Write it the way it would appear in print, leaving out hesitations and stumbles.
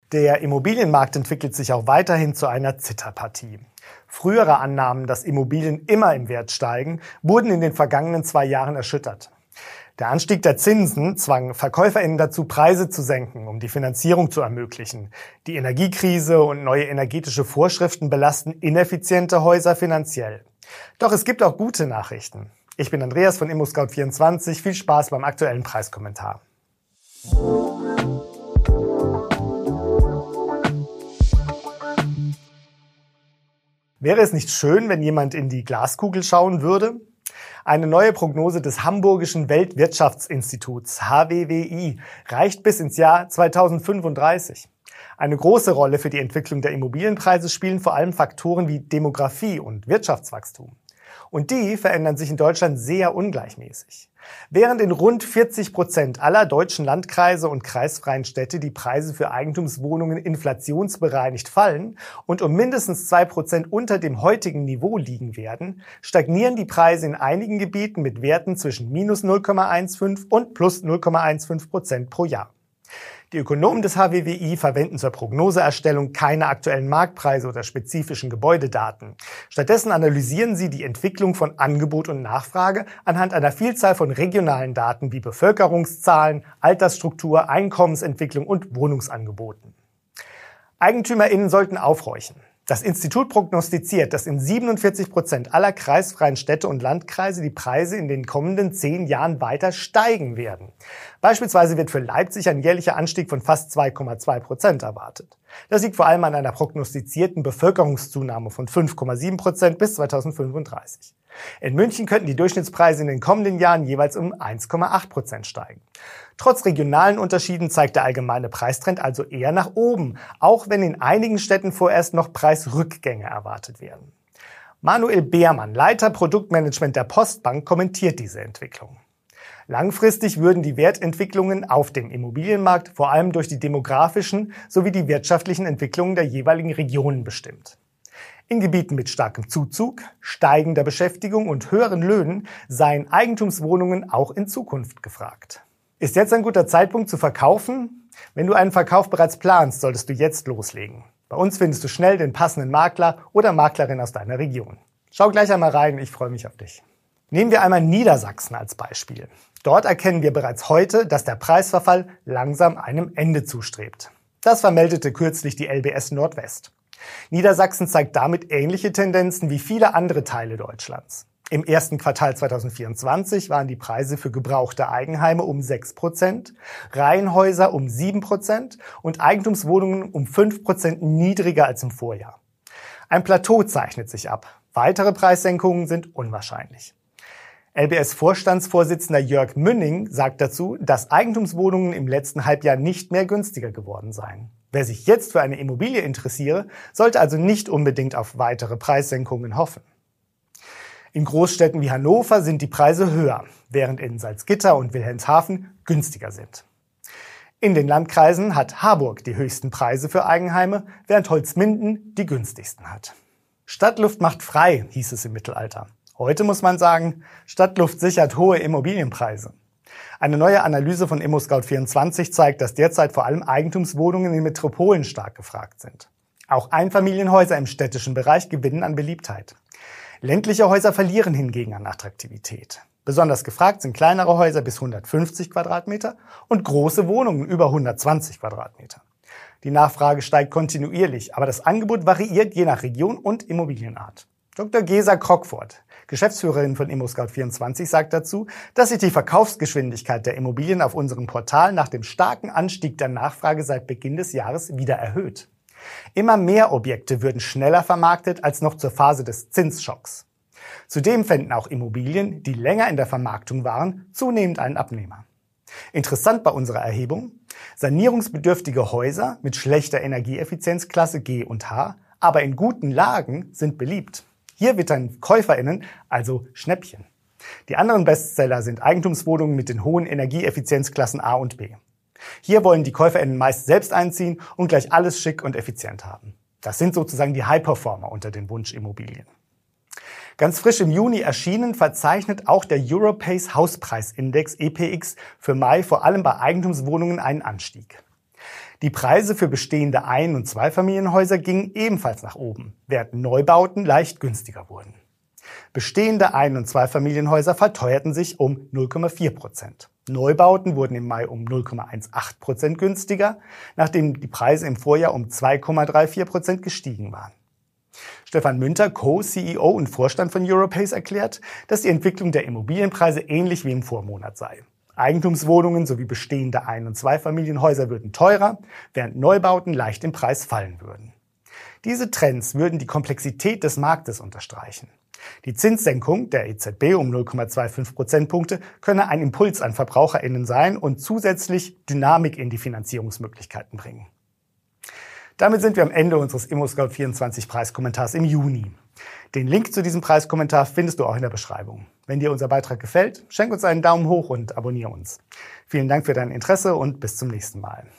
Der Immobilienmarkt entwickelt sich auch weiterhin zu einer Zitterpartie. Frühere Annahmen, dass Immobilien immer im Wert steigen, wurden in den vergangenen 2 Jahren erschüttert. Der Anstieg der Zinsen zwang VerkäuferInnen dazu, Preise zu senken, um die Finanzierung zu ermöglichen. Die Energiekrise und neue energetische Vorschriften belasten ineffiziente Häuser finanziell. Doch es gibt auch gute Nachrichten. Ich bin Andreas von ImmoScout24. Viel Spaß beim aktuellen Preiskommentar. Wäre es nicht schön, wenn jemand in die Glaskugel schauen würde? Eine neue Prognose des Hamburgischen Weltwirtschaftsinstituts HWWI reicht bis ins Jahr 2035. Eine große Rolle für die Entwicklung der Immobilienpreise spielen vor allem Faktoren wie Demografie und Wirtschaftswachstum. Und die verändern sich in Deutschland sehr ungleichmäßig. Während in rund 40% aller deutschen Landkreise und kreisfreien Städte die Preise für Eigentumswohnungen inflationsbereinigt fallen und um mindestens 2% unter dem heutigen Niveau liegen werden, stagnieren die Preise in einigen Gebieten mit Werten zwischen minus 0,15 und plus 0,15% pro Jahr. Die Ökonomen des HWWI verwenden zur Prognoseerstellung keine aktuellen Marktpreise oder spezifischen Gebäudedaten. Stattdessen analysieren sie die Entwicklung von Angebot und Nachfrage anhand einer Vielzahl von regionalen Daten wie Bevölkerungszahlen, Altersstruktur, Einkommensentwicklung und Wohnungsangeboten. EigentümerInnen sollten aufhorchen. Das Institut prognostiziert, dass in 47% aller kreisfreien Städte und Landkreise die Preise in den kommenden 10 Jahren weiter steigen werden. Beispielsweise wird für Leipzig ein jährlicher Anstieg von fast 2,2% erwartet. Das liegt vor allem an einer prognostizierten Bevölkerungszunahme von 5,7% bis 2035. In München könnten die Durchschnittspreise in den kommenden Jahren jeweils um 1,8% steigen. Trotz regionalen Unterschieden zeigt der allgemeine Preistrend also eher nach oben, auch wenn in einigen Städten vorerst noch Preisrückgänge erwartet werden. Manuel Beermann, Leiter Produktmanagement der Postbank, kommentiert diese Entwicklung. Langfristig würden die Wertentwicklungen auf dem Immobilienmarkt vor allem durch die demografischen sowie die wirtschaftlichen Entwicklungen der jeweiligen Regionen bestimmt. In Gebieten mit starkem Zuzug, steigender Beschäftigung und höheren Löhnen seien Eigentumswohnungen auch in Zukunft gefragt. Ist jetzt ein guter Zeitpunkt zu verkaufen? Wenn du einen Verkauf bereits planst, solltest du jetzt loslegen. Bei uns findest du schnell den passenden Makler oder Maklerin aus deiner Region. Schau gleich einmal rein, ich freue mich auf dich. Nehmen wir einmal Niedersachsen als Beispiel. Dort erkennen wir bereits heute, dass der Preisverfall langsam einem Ende zustrebt. Das vermeldete kürzlich die LBS Nordwest. Niedersachsen zeigt damit ähnliche Tendenzen wie viele andere Teile Deutschlands. Im ersten Quartal 2024 waren die Preise für gebrauchte Eigenheime um 6%, Reihenhäuser um 7% und Eigentumswohnungen um 5% niedriger als im Vorjahr. Ein Plateau zeichnet sich ab. Weitere Preissenkungen sind unwahrscheinlich. LBS-Vorstandsvorsitzender Jörg Münning sagt dazu, dass Eigentumswohnungen im letzten Halbjahr nicht mehr günstiger geworden seien. Wer sich jetzt für eine Immobilie interessiere, sollte also nicht unbedingt auf weitere Preissenkungen hoffen. In Großstädten wie Hannover sind die Preise höher, während in Salzgitter und Wilhelmshaven günstiger sind. In den Landkreisen hat Harburg die höchsten Preise für Eigenheime, während Holzminden die günstigsten hat. Stadtluft macht frei, hieß es im Mittelalter. Heute muss man sagen, Stadtluft sichert hohe Immobilienpreise. Eine neue Analyse von ImmoScout24 zeigt, dass derzeit vor allem Eigentumswohnungen in Metropolen stark gefragt sind. Auch Einfamilienhäuser im städtischen Bereich gewinnen an Beliebtheit. Ländliche Häuser verlieren hingegen an Attraktivität. Besonders gefragt sind kleinere Häuser bis 150 Quadratmeter und große Wohnungen über 120 Quadratmeter. Die Nachfrage steigt kontinuierlich, aber das Angebot variiert je nach Region und Immobilienart. Dr. Gesa Crockford, Geschäftsführerin von ImmoScout24, sagt dazu, dass sich die Verkaufsgeschwindigkeit der Immobilien auf unserem Portal nach dem starken Anstieg der Nachfrage seit Beginn des Jahres wieder erhöht. Immer mehr Objekte würden schneller vermarktet als noch zur Phase des Zinsschocks. Zudem fänden auch Immobilien, die länger in der Vermarktung waren, zunehmend einen Abnehmer. Interessant bei unserer Erhebung: sanierungsbedürftige Häuser mit schlechter Energieeffizienzklasse G und H, aber in guten Lagen sind beliebt. Hier wittern KäuferInnen also Schnäppchen. Die anderen Bestseller sind Eigentumswohnungen mit den hohen Energieeffizienzklassen A und B. Hier wollen die KäuferInnen meist selbst einziehen und gleich alles schick und effizient haben. Das sind sozusagen die High-Performer unter den Wunschimmobilien. Ganz frisch im Juni erschienen, verzeichnet auch der Europace Hauspreisindex EPX für Mai vor allem bei Eigentumswohnungen einen Anstieg. Die Preise für bestehende Ein- und Zweifamilienhäuser gingen ebenfalls nach oben, während Neubauten leicht günstiger wurden. Bestehende Ein- und Zweifamilienhäuser verteuerten sich um 0,4%. Neubauten wurden im Mai um 0,18% günstiger, nachdem die Preise im Vorjahr um 2,34% gestiegen waren. Stefan Münter, Co-CEO und Vorstand von Europace, erklärt, dass die Entwicklung der Immobilienpreise ähnlich wie im Vormonat sei. Eigentumswohnungen sowie bestehende Ein- und Zweifamilienhäuser würden teurer, während Neubauten leicht im Preis fallen würden. Diese Trends würden die Komplexität des Marktes unterstreichen. Die Zinssenkung der EZB um 0,25 Prozentpunkte könne ein Impuls an VerbraucherInnen sein und zusätzlich Dynamik in die Finanzierungsmöglichkeiten bringen. Damit sind wir am Ende unseres ImmoScout24 Preiskommentars im Juni. Den Link zu diesem Preiskommentar findest du auch in der Beschreibung. Wenn dir unser Beitrag gefällt, schenk uns einen Daumen hoch und abonniere uns. Vielen Dank für dein Interesse und bis zum nächsten Mal.